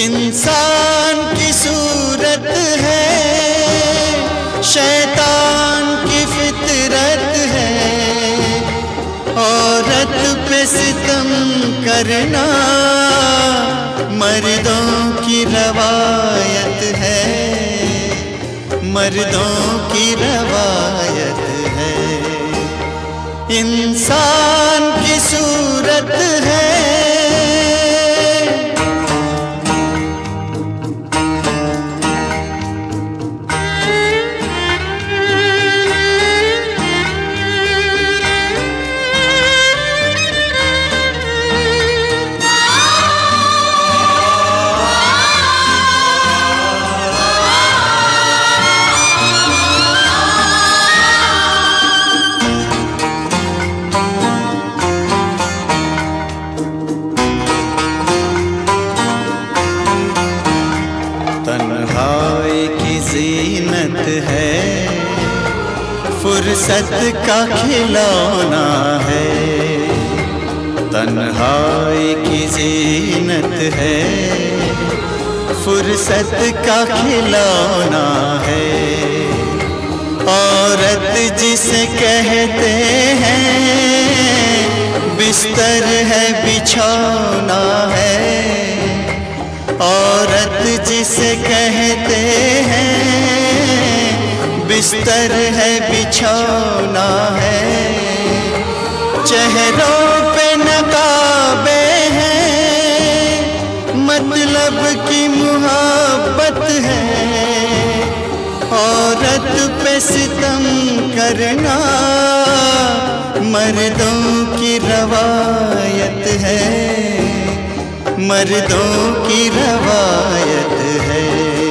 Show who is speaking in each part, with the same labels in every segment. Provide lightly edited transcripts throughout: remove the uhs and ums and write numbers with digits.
Speaker 1: इंसान की सूरत है, शैतान की फितरत है। औरत पे सितम करना मर्दों की रवायत है, मर्दों की रवायत है। इंसान की सूरत है। तन्हाई की ज़ीनत है, फुर्सत का खिलौना है। तन्हाई की ज़ीनत है, फुर्सत का खिलौना है। औरत जिसे कहते हैं, बिस्तर है बिछौना है। औरत जिसे कहते हैं, बिस्तर है बिछौना है। चेहरों पे नकाबे हैं, मतलब की मुहब्बत है। औरत पे सितम करना मर्दों की रवायत है, मर्दों की रवायत है।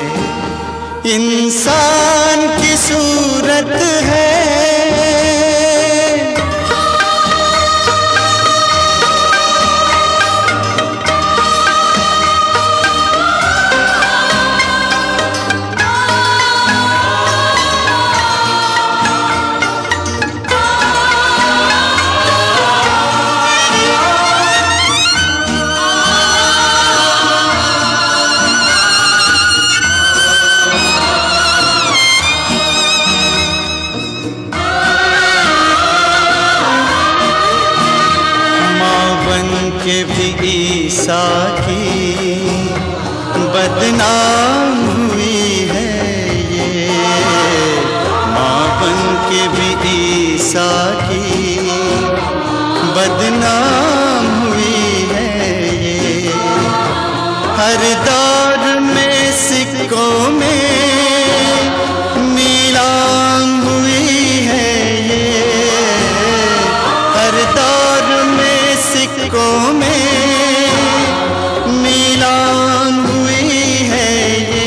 Speaker 1: इंसान की सूरत है। के भी ईसा की बदनाम हुई है ये, माँ बन के भी ईसा की बदनाम हुई है ये। हर दौर में सिक्कों में नीलाम हुई है ये। हर दौर में सिक्कों में नीलाम हुई है ये।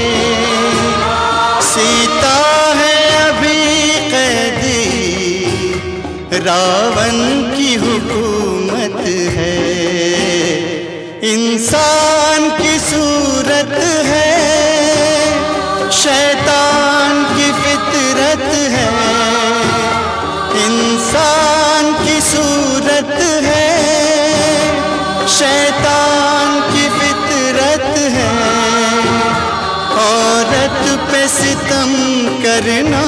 Speaker 1: सीता है अभी कैदी, रावण की हुकूमत है। इंसान की सूरत है, शैतान की फितरत है। इंसान की सूरत है, शैतान की फितरत है। औरत पे सितम करना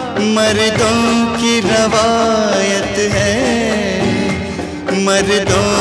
Speaker 1: मर्दों की रवायत है, मर्दों